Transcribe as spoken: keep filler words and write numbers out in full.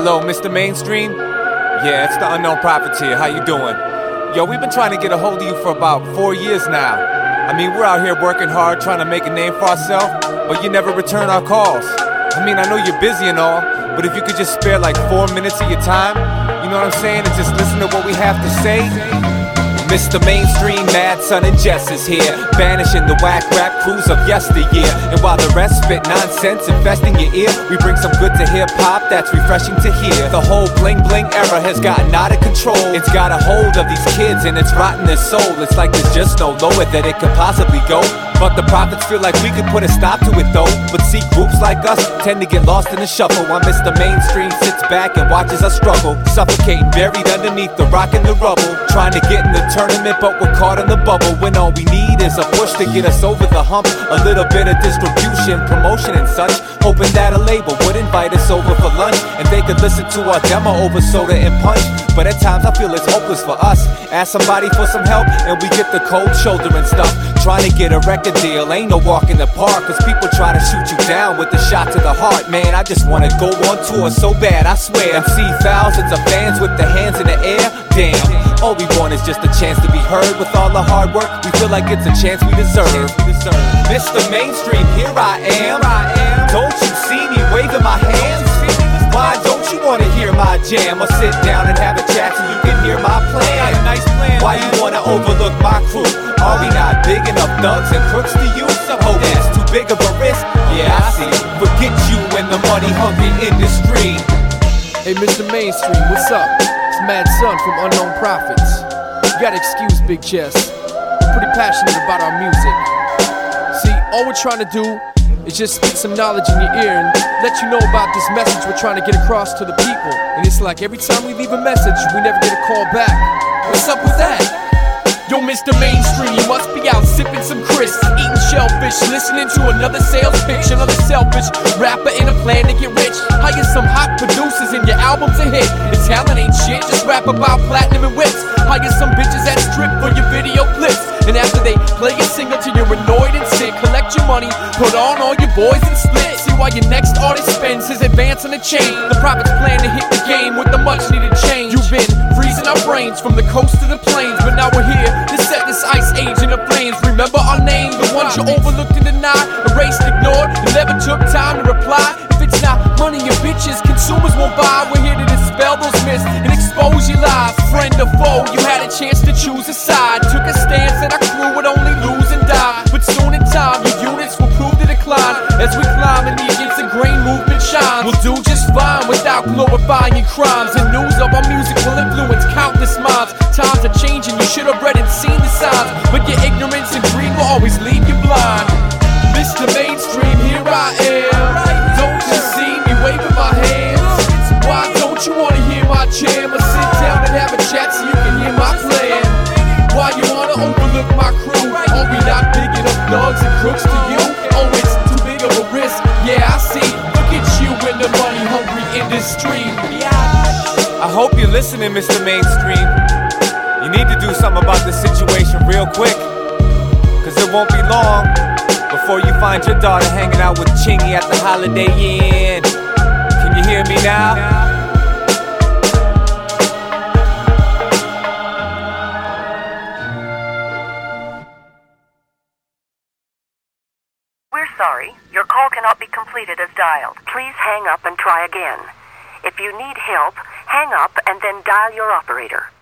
Hello, Mister Mainstream? Yeah, it's the Unknown Prophets here. How you doing? Yo, we've been trying to get a hold of you for about four years now. I mean, we're out here working hard trying to make a name for ourselves, but you never return our calls. I mean, I know you're busy and all, but if you could just spare like four minutes of your time, you know what I'm saying, and just listen to what we have to say. Mister Mainstream, Mad Son and Jess is here, banishing the whack rap crews of yesteryear. And while the rest spit nonsense infesting your ear, we bring some good to hip-hop that's refreshing to hear. The whole bling-bling era has gotten out of control. It's got a hold of these kids and it's rotten their soul. It's like there's just no lower that it could possibly go. But the prophets feel like we could put a stop to it though. But see, groups like us tend to get lost in the shuffle, while Mister Mainstream sits back and watches us struggle, suffocating, buried underneath the rock and the rubble, trying to get in the tournament, but we're caught in the bubble. When all we need is a push to get us over the hump, a little bit of distribution, promotion and such, hoping that a label would invite us over for lunch, and they could listen to our demo over soda and punch. But at times I feel it's hopeless for us. Ask somebody for some help and we get the cold shoulder and stuff. Trying to get a record deal ain't no walk in the park, cause people try to shoot you down with a shot to the heart. Man, I just wanna go on tour so bad, I swear, and see thousands of fans with their hands in the air. Damn, all we want is just a chance to be heard. With all the hard work, we feel like it's a chance we deserve. Mister Mainstream, here I am. Don't you see me waving my hands? Why don't you wanna hear my jam, or sit down and have a chat so you can hear my plan? Why you wanna overlook my crew? Are we not big enough thugs and crooks to you? Oh, it's too big of a risk? Yeah, I see. Forget you and the money-hungry industry. Hey, Mister Mainstream, what's up? It's Mad Son from Unknown Prophets. You gotta excuse Big Chess. We're pretty passionate about our music. See, all we're trying to do is just spit some knowledge in your ear and let you know about this message we're trying to get across to the people. And it's like every time we leave a message, we never get a call back. What's up with that? Yo, Mister Mainstream, you must be out sipping some crisps, eating shellfish, listening to another sales pitch, another selfish rapper in a plan to get rich. Hire some hot producers and your album's a hit. Your talent ain't shit, just rap about platinum and whips. Hire some bitches that strip for your video clips, and after they play a single till you're annoyed and sick, collect your money, put on all your boys and split. See why your next artist spends his advance on the chain. The prophets plan to hit the game with the much needed change. You've been freezing our brains from the coast to the plains, but now we're here to set this ice age in the flames. Remember our name, the ones you overlooked and denied, erased, ignored, and never took time to reply. If it's not money and bitches, consumers won't buy. We're here to dispel those myths and expose your lies. Friend or foe, you had a chance to choose a side. Took a stance that our crew would only lose and die. But soon in time, your units will prove to decline. As we climb and the against the grain movement shines, we'll do just fine without glorifying crimes. And news of our music will influence countless minds. Times are changing, you should have read and seen the signs, but your ignorance and greed will always leave you blind. Mister Mainstream, here I am. Don't you see me waving my hands? Why don't you wanna hear my jam, or sit down and have a chat so you can hear my plan? Why you wanna overlook my crew? Are we not big enough thugs and crooks to you? Oh, it's too big of a risk. Yeah, I see. Look at you in the money-hungry industry. I hope you're listening, Mister Mainstream. You need to do something about this situation real quick, cause it won't be long before you find your daughter hanging out with Chingy at the Holiday Inn. Can you hear me now? We're sorry. Your call cannot be completed as dialed. Please hang up and try again. If you need help, hang up and then dial your operator.